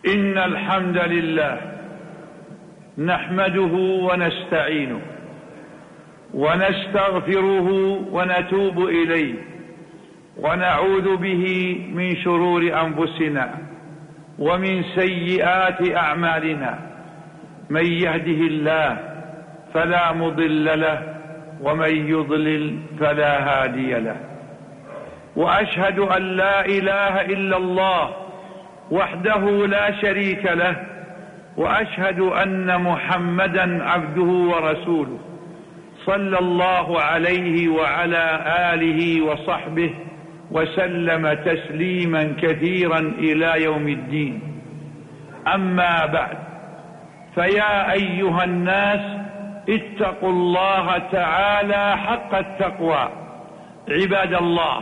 إن الحمد لله نحمده ونستعينه ونستغفره ونتوب إليه ونعوذ به من شرور أنفسنا ومن سيئات أعمالنا. من يهده الله فلا مضل له ومن يضلل فلا هادي له. وأشهد أن لا إله إلا الله وحده لا شريك له، وأشهد أن محمدا عبده ورسوله صلى الله عليه وعلى آله وصحبه وسلم تسليما كثيرا إلى يوم الدين. أما بعد، فيا أيها الناس اتقوا الله تعالى حق التقوى. عباد الله،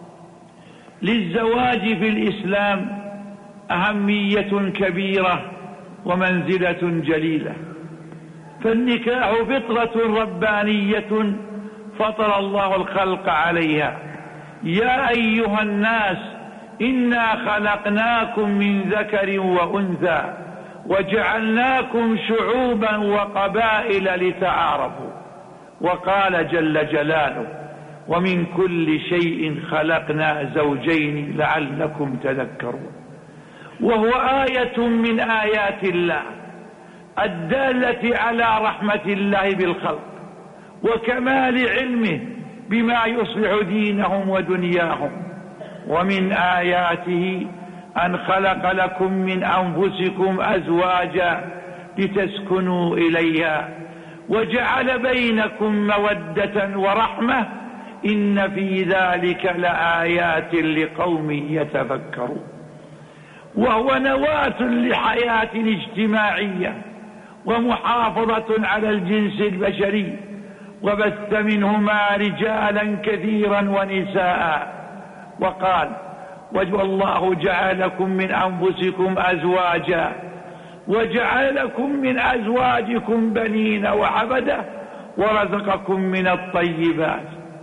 للزواج في الإسلام أهمية كبيرة ومنزلة جليلة، فالنكاح فطرة ربانية فطر الله الخلق عليها. يا أيها الناس إنا خلقناكم من ذكر وأنثى وجعلناكم شعوبا وقبائل لتعارفوا. وقال جل جلاله: ومن كل شيء خلقنا زوجين لعلكم تذكرون. وهو آية من آيات الله الدالة على رحمة الله بالخلق وكمال علمه بما يصلح دينهم ودنياهم. ومن آياته أن خلق لكم من أنفسكم أزواجا لتسكنوا إليها وجعل بينكم مودة ورحمة إن في ذلك لآيات لقوم يتفكرون. وهو نواة لحياة اجتماعية ومحافظة على الجنس البشري، وبث منهما رجالا كثيرا ونساء. وقال: والله جعلكم من أنفسكم أزواجا وجعل لكم من أزواجكم بنين وعبدا ورزقكم من الطيبات.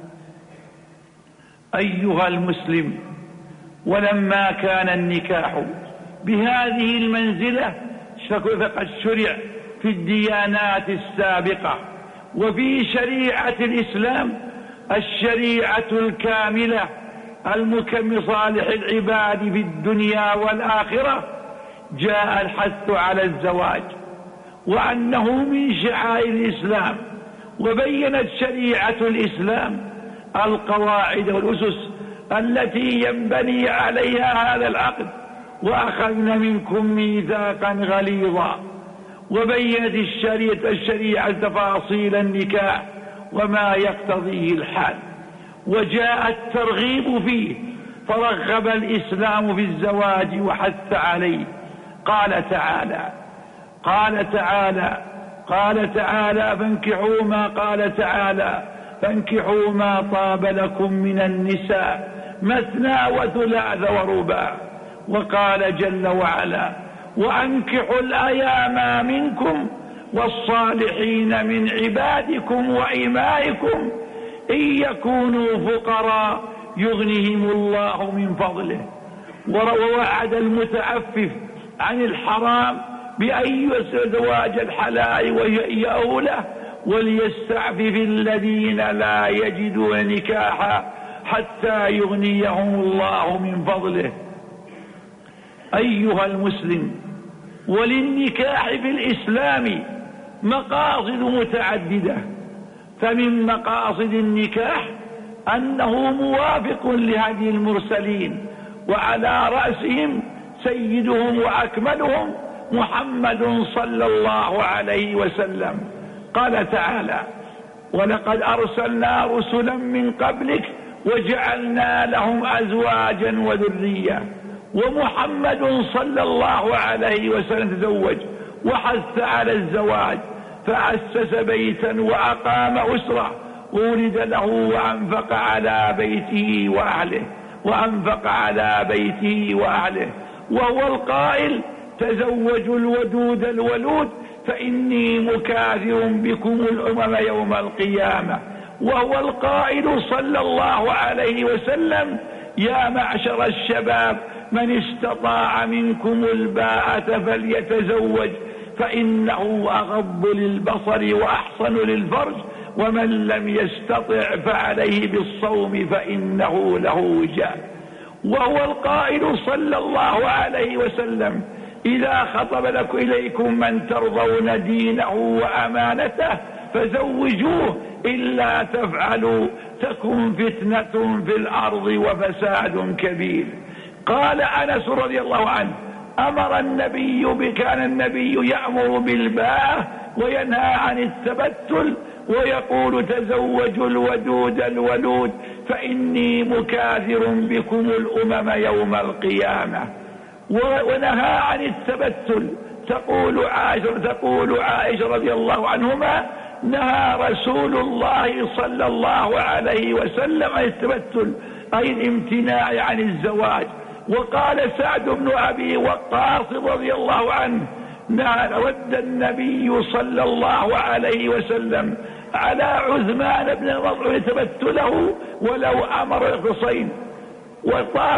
أيها المسلم، ولما كان النكاح بهذه المنزلة فقد شرع في الديانات السابقة وفي شريعة الإسلام الشريعة الكاملة المكمل صالح العباد في الدنيا والآخرة. جاء الحث على الزواج وأنه من شعائر الإسلام، وبينت شريعة الإسلام القواعد والأسس التي ينبني عليها هذا العقد. وأخذنا منكم ميثاقا غليظا. وبينت الشريعة تفاصيل النكاح وما يقتضيه الحال، وجاء الترغيب فيه، فرغب الإسلام في الزواج وحث عليه. قال تعالى: فانكحوا ما طاب لكم من النساء مثنى وثلاث ورباع. وقال جل وعلا: وأنكحوا الأيام منكم والصالحين من عبادكم وإمائكم إن يكونوا فقراء يغنهم الله من فضله. ووعد المتعفف عن الحرام بأن يزواج الحلال وهي أولى، وليستعفف الذين لا يجدون نكاحا حتى يغنيهم الله من فضله. أيها المسلم، وللنكاح في الإسلام مقاصد متعددة، فمن مقاصد النكاح أنه موافق لهدي المرسلين، وعلى رأسهم سيدهم وأكملهم محمد صلى الله عليه وسلم. قال تعالى: ولقد أرسلنا رسلا من قبلك وجعلنا لهم أزواجا وذرية. ومحمد صلى الله عليه وسلم تزوج وحث على الزواج، فأسس بيتا وأقام أسرة وولد له وأنفق على بيته وأهله. وهو القائل: تزوجوا الودود الولود فإني مكاثر بكم الأمم يوم القيامة. وهو القائل صلى الله عليه وسلم: يا معشر الشباب من استطاع منكم الباءة فليتزوج فإنه أغض للبصر وأحصن للفرج، ومن لم يستطع فعليه بالصوم فإنه له وجاء. وهو القائل صلى الله عليه وسلم: إذا خطب إليكم من ترضون دينه وأمانته فزوجوه، إلا تفعلوا تكن فتنة في الأرض وفساد كبير. قال أنس رضي الله عنه: كان النبي يأمر بالباءة وينهى عن التبتل ويقول: تزوجوا الودود الولود فإني مكاثر بكم الأمم يوم القيامة. ونهى عن التبتل. تقول عائشة رضي الله عنهما: نهى رسول الله صلى الله عليه وسلم عن التبتل، أي الامتناع عن الزواج. وقال سعد بن أبي وقاص رضي الله عنه: رد النبي صلى الله عليه وسلم على عثمان بن مظعون تبتله ولو أمر الحصين، وطاف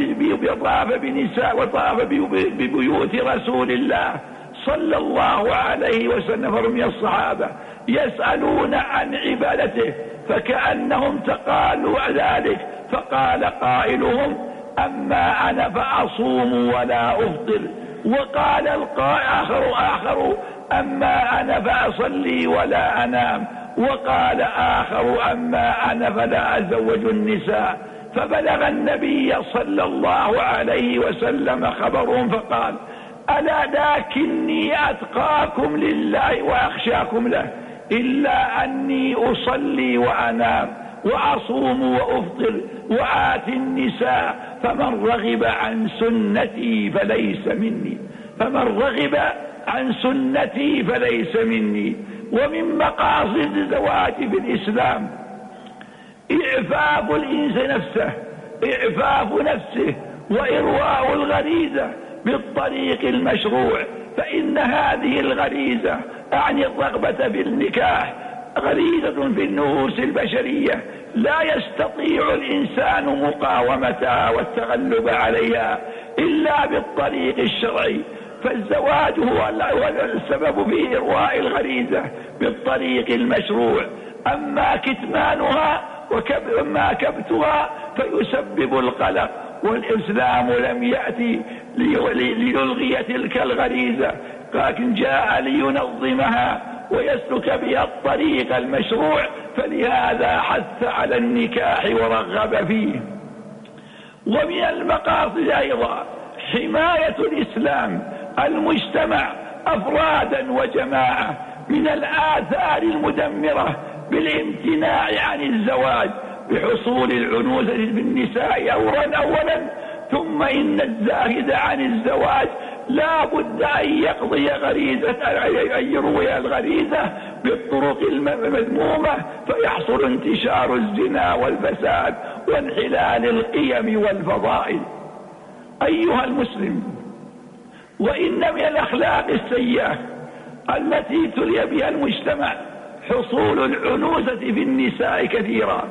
ببيوت رسول الله صلى الله عليه وسلم من الصحابة يسألون عن عبادته فكأنهم تقالوا ذلك، فقال قائلهم: أما أنا فأصوم ولا أفطر. وقال آخر: أما أنا فأصلي ولا أنام. وقال آخر: أما أنا فلا أزوج النساء. فبلغ النبي صلى الله عليه وسلم خبرهم فقال: ألا لكني أتقاكم لله وأخشاكم له، إلا أني أصلي وأنام وأصوم وأفطر وآتي النساء، فمن رغب عن سنتي فليس مني. فليس مني. ومن مقاصد الزواج في الإسلام إعفاف الإنسان نفسه وإرواء الغريزة بالطريق المشروع، فإن هذه الغريزة أعني الرغبة بالنكاح غريزة في النفوس البشرية لا يستطيع الإنسان مقاومتها والتغلب عليها إلا بالطريق الشرعي، فالزواج هو السبب في إرواء الغريزة بالطريق المشروع. أما كتمانها وأما كبتها فيسبب القلق، والإسلام لم يأتي ليلغي تلك الغريزة، لكن جاء لينظمها ويسلك بها الطريق المشروع، فلهذا حث على النكاح ورغب فيه. ومن المقاصد أيضا حماية الإسلام المجتمع أفرادا وجماعة من الآثار المدمرة بالامتناع عن الزواج بحصول العنوسة بالنساء أولا، ثم إن الزاهد عن الزواج لا بد أن يقضي أن يروي الغريزة بالطرق المذمومة، فيحصل انتشار الزنا والفساد وانحلال القيم والفضائل. أيها المسلم، وإن من الأخلاق السيئة التي تلي بها المجتمع حصول العنوسة في النساء كثيرا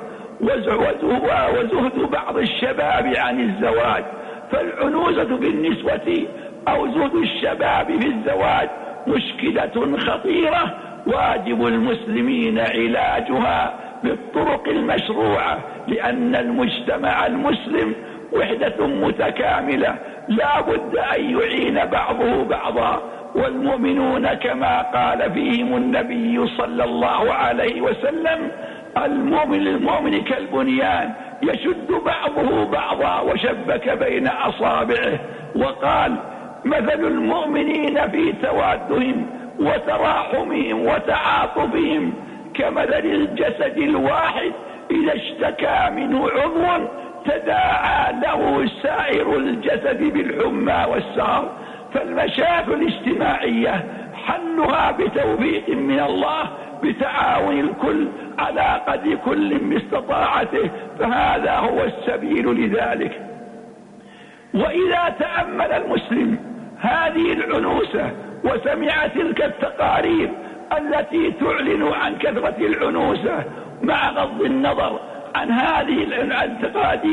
وزهد بعض الشباب عن الزواج. فالعنوسة بالنسوة أو زهد الشباب في الزواج مشكلة خطيرة واجب المسلمين علاجها بالطرق المشروعة، لأن المجتمع المسلم وحدة متكاملة لا بد أن يعين بعضه بعضا، والمؤمنون كما قال فيهم النبي صلى الله عليه وسلم: المؤمن كالبنيان يشد بعضه بعضا وشبك بين أصابعه. وقال: مثل المؤمنين في توادهم وتراحمهم وتعاطفهم كمثل الجسد الواحد إذا اشتكى منه عضو تداعى له سائر الجسد بالحمى والسهر. فالمشاكل الاجتماعية حلها بتوفيق من الله بتعاون الكل على قدر كل باستطاعته، فهذا هو السبيل لذلك. وإذا تأمل المسلم هذه العنوسة وسمع تلك التقارير التي تعلن عن كثرة العنوسة، مع غض النظر عن هذه التقارير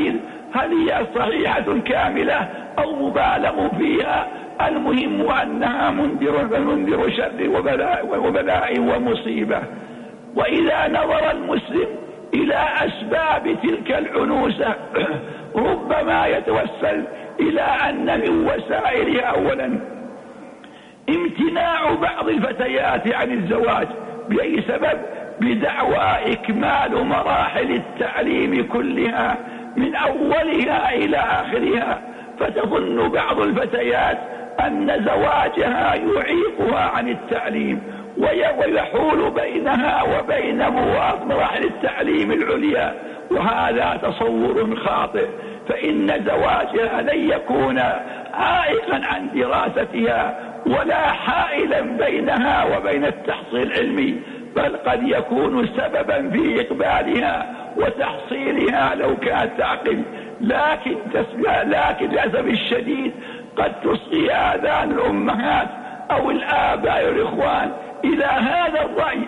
هل هي صحيحة كاملة أو مبالغ فيها؟ المهم أنها منذر شر وبلاء ومصيبة. وإذا نظر المسلم إلى أسباب تلك العنوسة ربما يتوسل إلى أن من وسائلها أولا امتناع بعض الفتيات عن الزواج بأي سبب؟ بدعوى إكمال مراحل التعليم كلها من أولها إلى آخرها، فتظن بعض الفتيات أن زواجها يعيقها عن التعليم ويحول بينها وبين مراحل التعليم العليا، وهذا تصور خاطئ، فإن زواجها لن يكون عائقا عن دراستها ولا حائلا بينها وبين التحصيل العلمي، بل قد يكون سببا في إقبالها وتحصيلها لو كانت تعقل. لكن للأسف الشديد قد تصغي آذان الأمهات أو الآباء والإخوان إلى هذا الرأي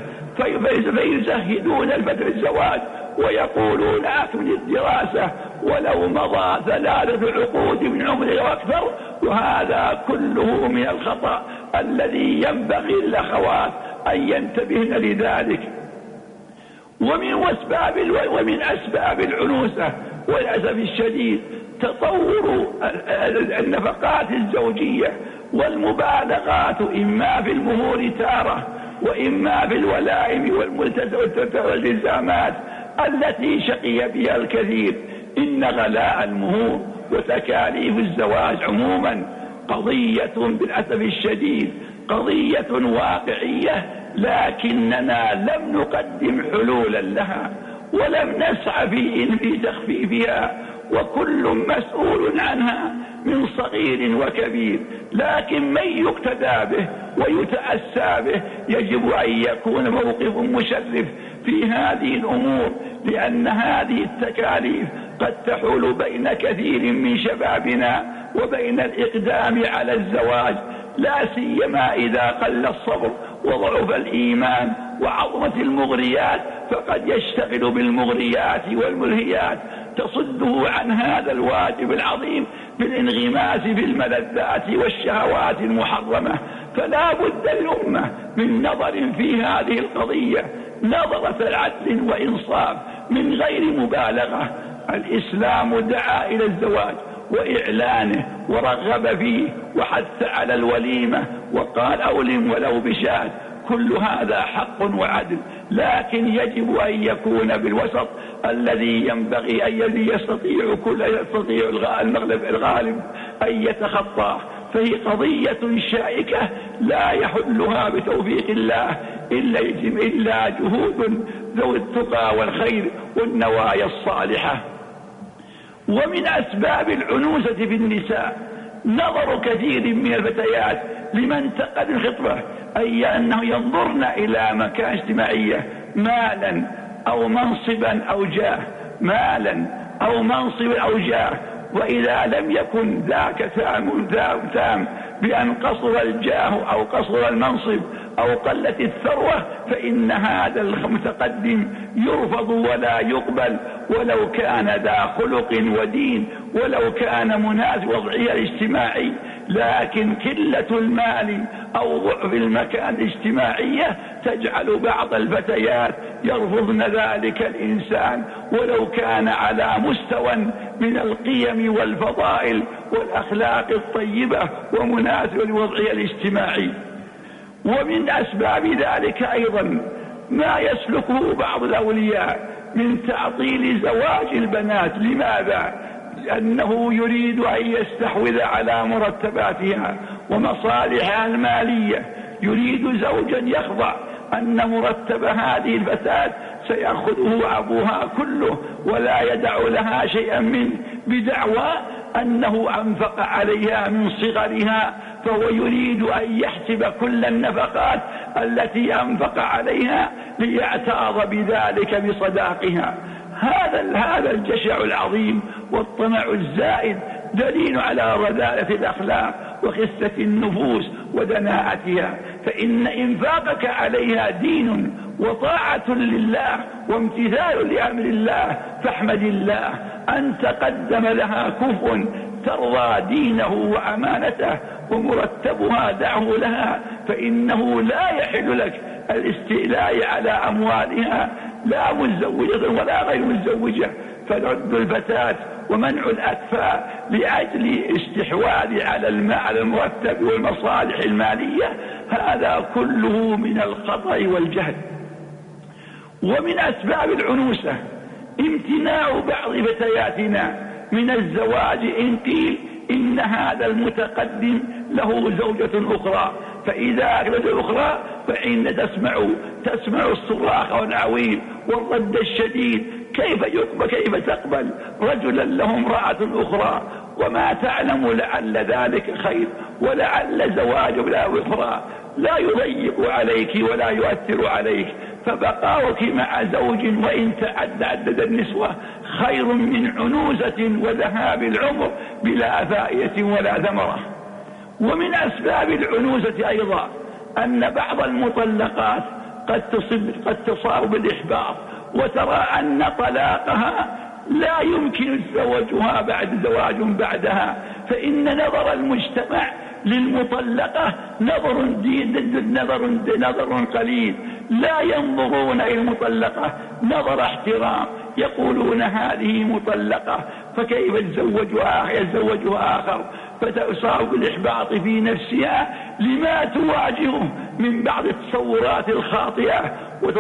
فيزهدون الفتى الزواج ويقولون أكمل الدراسة ولو مضى 3 عقود من عمره وأكثر، وهذا كله من الخطأ الذي ينبغي للأخوات أن ينتبهن لذلك. ومن أسباب العنوسة وللأسف الشديد تطور النفقات الزوجية والمبالغات، إما في المهور تارة وإما في الولائم والالتزامات التي شقي بها الكثير. إن غلاء المهور وتكاليف الزواج عموما قضية بالأسف الشديد قضية واقعية، لكننا لم نقدم حلولا لها ولم نسعى في تخفيفها، وكل مسؤول عنها من صغير وكبير، لكن من يقتدى به ويتأسى به يجب أن يكون موقف مشرف في هذه الأمور، لأن هذه التكاليف قد تحول بين كثير من شبابنا وبين الإقدام على الزواج، لا سيما إذا قل الصبر وضعف الإيمان وعظمة المغريات، فقد يشتغل بالمغريات والملهيات تصده عن هذا الواجب العظيم بالانغماس في الملذات والشهوات المحرمة. فلا بد للأمة من نظر في هذه القضية نظرة عدل وإنصاف من غير مبالغة. الإسلام دعا إلى الزواج وإعلانه ورغب فيه وحث على الوليمة وقال أولم ولو بشاة، كل هذا حق وعدل، لكن يجب أن يكون بالوسط الذي ينبغي أن يستطيع الغالب أن يتخطاه، فهي قضية شائكة لا يحلها بتوفيق الله إلا جهود ذوي التقى والخير والنوايا الصالحة. ومن أسباب العنوسة في النساء نظر كثير من الفتيات لمن تقد الخطبة أي أنه ينظرن إلى مكان اجتماعية مالا أو منصبا أو جاه، مالا أو منصب أو جاه، وإذا لم يكن ذاك تام بأن قصر الجاه أو قصر المنصب أو قلت الثروة، فإن هذا المتقدم يرفض ولا يقبل ولو كان ذا خلق ودين ولو كان مناسب وضعه الاجتماعي. لكن قلة المال أو ضعف المكان الاجتماعية تجعل بعض الفتيات يرفضن ذلك الإنسان ولو كان على مستوى من القيم والفضائل والأخلاق الطيبة ومناسب لوضعه الاجتماعي. ومن أسباب ذلك أيضا ما يسلكه بعض الأولياء من تعطيل زواج البنات. لماذا؟ لأنه يريد أن يستحوذ على مرتباتها ومصالحها المالية، يريد زوجا يخضع أن مرتب هذه الفتاة سيأخذه أبوها كله ولا يدع لها شيئا منه، بدعوى أنه أنفق عليها من صغرها، فهو يريد أن يحسب كل النفقات التي أنفق عليها ليعتاض بذلك بصداقها. هذا الجشع العظيم والطمع الزائد دليل على رذالة الأخلاق وخسة النفوس ودناءتها، فإن إنفاقك عليها دين وطاعة لله وامتثال لأمر الله، فاحمد الله أن تقدم لها كفء ترضى دينه وأمانته ومرتبها دعه لها، فإنه لا يحل لك الاستيلاء على أموالها، لا متزوجة ولا غير متزوجة. فرد الفتاة ومنع الأكفاء لأجل استحواذ على المرتب والمصالح المالية، هذا كله من الخطأ والجهل. ومن أسباب العنوسة امتناع بعض فتياتنا من الزواج إن قيل إن هذا المتقدم له زوجة أخرى، فإذا أخذت الأخرى فإن تسمع الصراخ والعويل والرد الشديد، كيف تقبل رجلا له امرأة أخرى وما تعلم لعل ذلك خير، ولعل زواج بالأخرى لا يضيق عليك ولا يؤثر عليك، فبقاؤك مع زوج وإن تعدد النسوة خير من عنوزة وذهاب العمر بلا فائدة ولا ثمرة. ومن أسباب العنوزة أيضا أن بعض المطلقات قد تصاب بالإحباط وترى أن طلاقها لا يمكن زواجها بعدها، فإن نظر المجتمع للمطلقة نظر قليل، لا ينظرون إلى المطلقة نظر احترام، يقولون هذه مطلقة فكيف يتزوجها آخر، فتصاب بالإحباط في نفسها لما تواجهه من بعض التصورات الخاطئة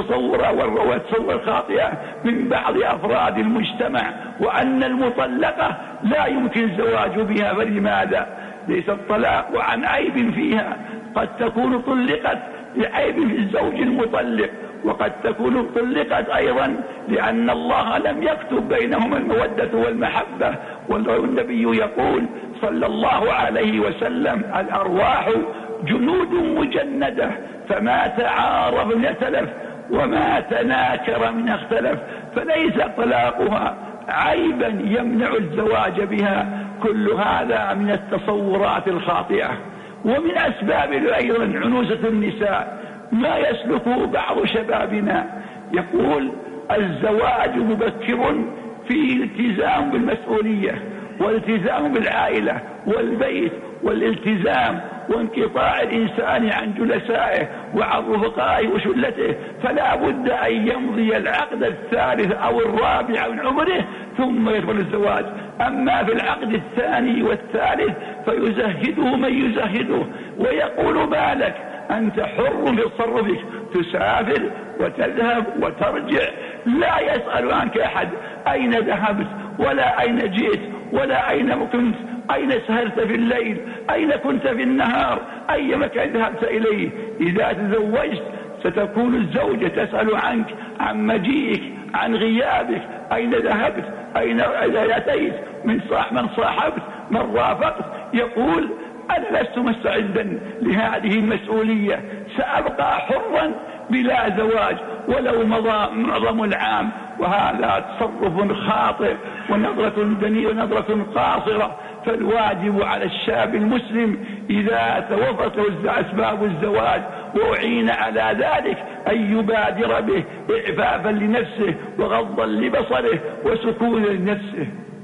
والتصور الخاطئة من بعض أفراد المجتمع، وأن المطلقة لا يمكن الزواج بها. فلماذا؟ ليس الطلاق عن عيب فيها، قد تكون طلقت لعيب في الزوج المطلق، وقد تكون طلقت أيضا لأن الله لم يكتب بينهما المودة والمحبة. والنبي يقول صلى الله عليه وسلم: الأرواح جنود مجندة، فما تعارف من ائتلف وما تناكر من اختلف، فليس طلاقها عيبا يمنع الزواج بها. كل هذا من التصورات الخاطئة. ومن أسباب أيضا عنوسة النساء ما يسلكه بعض شبابنا، يقول الزواج مبكر في الالتزام بالمسؤولية والالتزام بالعائلة والبيت والالتزام وانقطاع الإنسان عن جلسائه وعن رفقائه وشلته، فلا بد أن يمضي العقد الثالث أو الرابع من عمره ثم يدخل الزواج. أما في العقد الثاني والثالث فيزهده من يزهده ويقول بالك أنت حر في تصرفك، تسافر وتذهب وترجع، لا يسأل عنك أحد أين ذهبت ولا أين جئت ولا أين كنت، أين سهرت في الليل، أين كنت في النهار، أي مكان ذهبت إليه. إذا تزوجت ستكون الزوجة تسأل عنك، عن مجيئك، عن غيابك، أين ذهبت، أين أتيت، من صاحبت، من رافقت. يقول أنا لست مستعدا لهذه المسؤولية، سأبقى حرا بلا زواج ولو مضى معظم العام. وهذا تصرف خاطئ ونظرة دنيئة ونظرة قاصرة. فالواجب على الشاب المسلم إذا توفرت أسباب الزواج وأعين على ذلك أن يبادر به إعفافا لنفسه وغضا لبصره وسكونا لنفسه.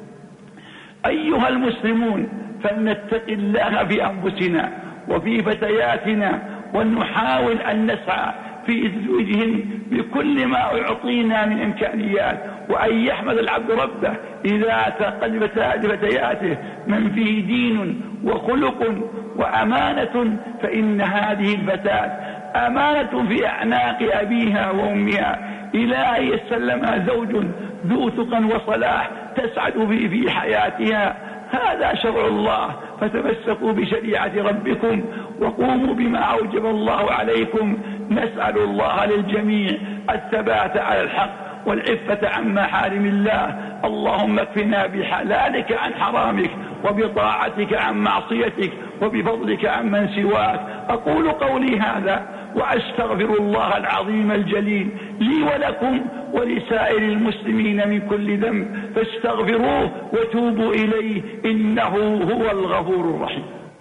أيها المسلمون، فلنتق الله في أنفسنا وفي فتياتنا، ونحاول أن نسعى في تزويجهن بكل ما أعطينا من إمكانيات، وأن يحمد العبد ربه إذا تقدم فتياته من فيه دين وخلق وأمانة، فإن هذه الفتاة أمانة في أعناق أبيها وأمها إلى أن يسلمها زوج ذو تقى وصلاح تسعد به في حياتها. هذا شرع الله، فتمسكوا بشريعة ربكم وقوموا بما أوجب الله عليكم. نسأل الله للجميع الثبات على الحق والعفة عن محارم الله. اللهم اكفنا بحلالك عن حرامك، وبطاعتك عن معصيتك، وبفضلك عن من سواك. أقول قولي هذا وأستغفر الله العظيم الجليل لي ولكم ولسائر المسلمين من كل ذنب، فاستغفروه وتوبوا إليه إنه هو الغفور الرحيم.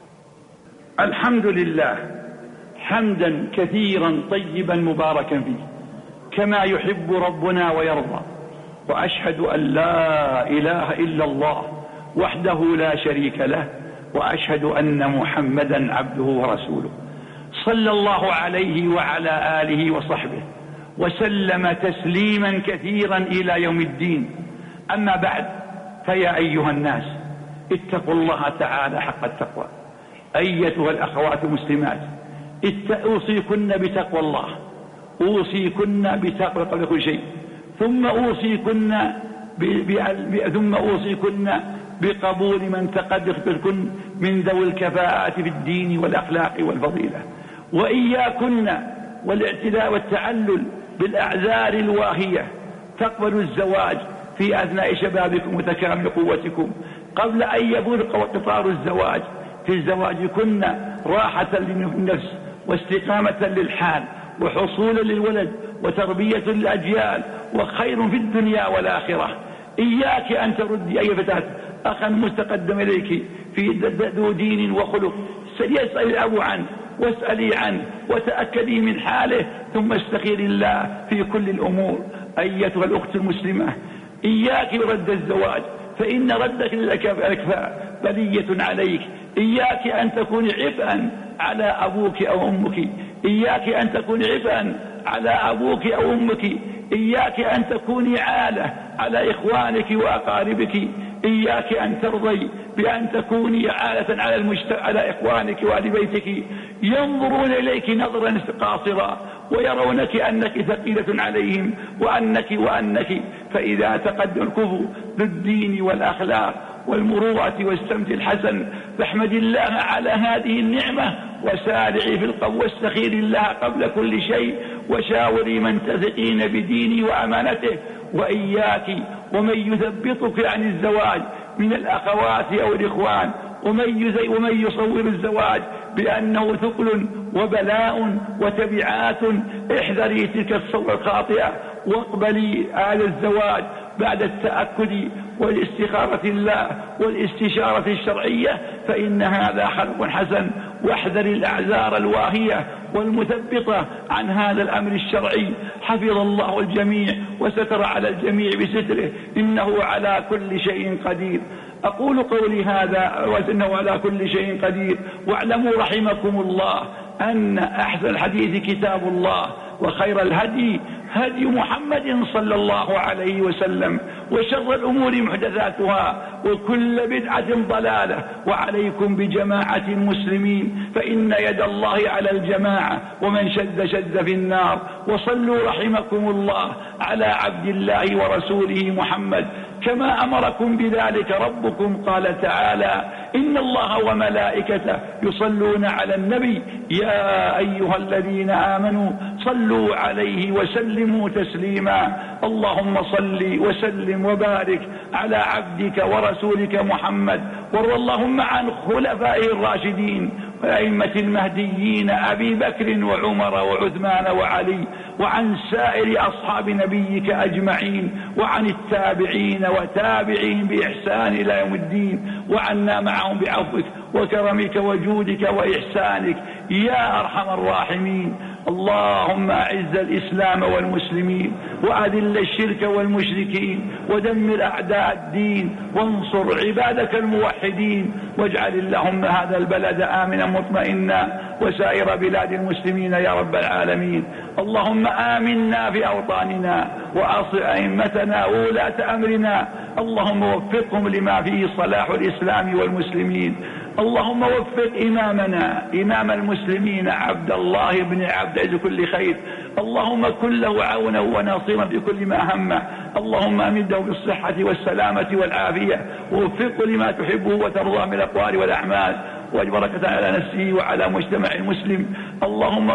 الحمد لله حمدا كثيرا طيبا مباركا فيه كما يحب ربنا ويرضى، وأشهد أن لا إله إلا الله وحده لا شريك له، وأشهد أن محمدا عبده ورسوله، صلى الله عليه وعلى آله وصحبه وسلم تسليما كثيرا إلى يوم الدين. أما بعد، فيا أيها الناس، اتقوا الله تعالى حق التقوى. أيتها الأخوات المسلمات، أوصيكن بتقوى الله، أوصيكن بتقوى قبل كل شيء، ثم أوصيكن بقبول من تقدركن من ذوي الكفاءات في الدين والأخلاق والفضيلة، وإياكن والاعتداء والتعلل بالأعذار الواهية. تقبلوا الزواج في أثناء شبابكم وتكامل قوتكم قبل أن يبلغ قطار الزواج. في زواجكن راحة للنفس واستقامة للحال وحصولا للولد وتربية للأجيال وخير في الدنيا والآخرة. إياك أن تردي أي فتاة أخا مستقدم إليك في ذو دين وخلق يسأل الأب عنه واسألي عنه وتأكدي من حاله، ثم استخيري الله في كل الأمور. أيتها الأخت المسلمة، إياك رد الزواج، فإن ردك للأكفاء بلية عليك. إياك أن تكون عبئا على أبوك أو أمك، إياك أن تكون عبئا على أبوك أو أمك، إياك أن تكوني عالة على إخوانك وأقاربك، إياك أن ترضي بأن تكوني عالة على إخوانك وأهل بيتك، ينظرون إليك نظرا قاصرا ويرونك أنك ثقيلة عليهم وأنك فإذا تقدم الكفو بالدين والأخلاق والمروءة والسمت الحسن، فاحمد الله على هذه النعمة وسارعي في القبول واستخير الله قبل كل شيء، وشاوري من تثقين بدينه وأمانته. وإياك ومن يثبطك عن الزواج من الأخوات أو الإخوان ومن يصور الزواج بأنه ثقل وبلاء وتبعات. احذري تلك الصورة الخاطئة واقبلي هذا الزواج بعد التأكد والاستخارة الله والاستشارة الشرعية، فإن هذا خلق حسن. واحذري الأعذار الواهية والمثبطة عن هذا الأمر الشرعي. حفظ الله الجميع وستر على الجميع بستره، إنه على كل شيء قدير. أقول قولي هذا وإنه على كل شيء قدير، واعلموا رحمكم الله أن أحسن الحديث كتاب الله، وخير الهدي هدي محمد صلى الله عليه وسلم، وشر الأمور محدثاتها، وكل بدعة ضلالة. وعليكم بجماعة المسلمين، فإن يد الله على الجماعة، ومن شد في النار. وصلوا رحمكم الله على عبد الله ورسوله محمد كما أمركم بذلك ربكم. قال تعالى: إن الله وملائكته يصلون على النبي يا أيها الذين آمنوا صلوا عليه وسلموا تسليما. اللهم صل وسلم وبارك على عبدك ورسولك محمد، وارض اللهم عن خلفائه الراشدين والأئمة المهديين أبي بكر وعمر وعثمان وعلي، وعن سائر أصحاب نبيك أجمعين، وعن التابعين وتابعين بإحسان إلى يوم الدين، وعنا معهم بعفوك وكرمك وجودك وإحسانك يا أرحم الراحمين. اللهم أعز الإسلام والمسلمين، وأذل الشرك والمشركين، ودمر أعداء الدين، وانصر عبادك الموحدين، واجعل اللهم هذا البلد آمنا مطمئنا وسائر بلاد المسلمين يا رب العالمين. اللهم آمنا في أوطاننا، وأصل أئمتنا وولاة أمرنا، اللهم وفقهم لما فيه صلاح الإسلام والمسلمين. اللهم وفق إمامنا إمام المسلمين عبد الله بن عبد عز كل خير، اللهم كن له عونا وناصرا في كل ما همه. اللهم أمده بالصحة والسلامة والعافية، ووفقه لما تحبه وترضى من الأقوال والأعمال، وبركة على نفسه وعلى مجتمع المسلم. اللهم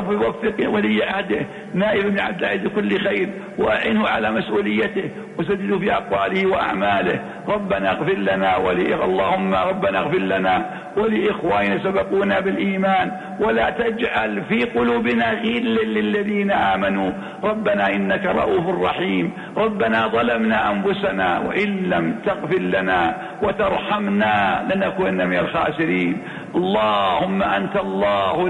وفق ولي عهده نائب بن عبد العزيز كل خير، وأعنه على مسؤوليته، وسدده في أقواله وأعماله. ربنا اغفر لنا اللهم ربنا اغفر لنا ولإخواننا سبقونا بالإيمان، ولا تجعل في قلوبنا غلا للذين آمنوا. ربنا إنك رؤوف رحيم. ربنا ظلمنا أنفسنا، وإن لم تغفر لنا وترحمنا لنكونن من الخاسرين. اللهم أنت الله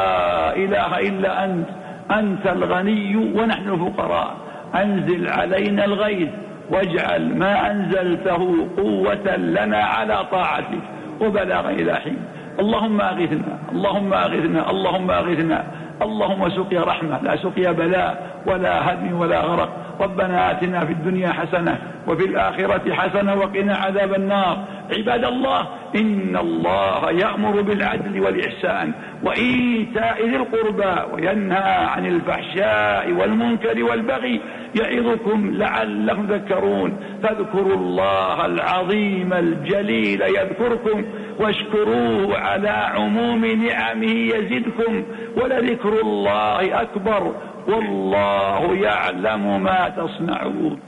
لا إله إلا أنت الغني ونحن الفقراء. أنزل علينا الغيث واجعل ما أنزلته قوة لنا على طاعتك وبلاغا إلى حين. اللهم أغثنا اللهم أغثنا اللهم أغثنا، اللهم سقيا رحمة لا سقيا بلاء ولا هدم ولا غرق. ربنا آتنا في الدنيا حسنة وفي الآخرة حسنة وقنا عذاب النار. عباد الله، إن الله يأمر بالعدل والإحسان وإيتاء ذي القربى وينهى عن الفحشاء والمنكر والبغي يعظكم لعلكم تذكرون. فاذكروا الله العظيم الجليل يذكركم واشكروه على عموم نعمه يزدكم، ولذكر الله أكبر والله يعلم ما تصنعون.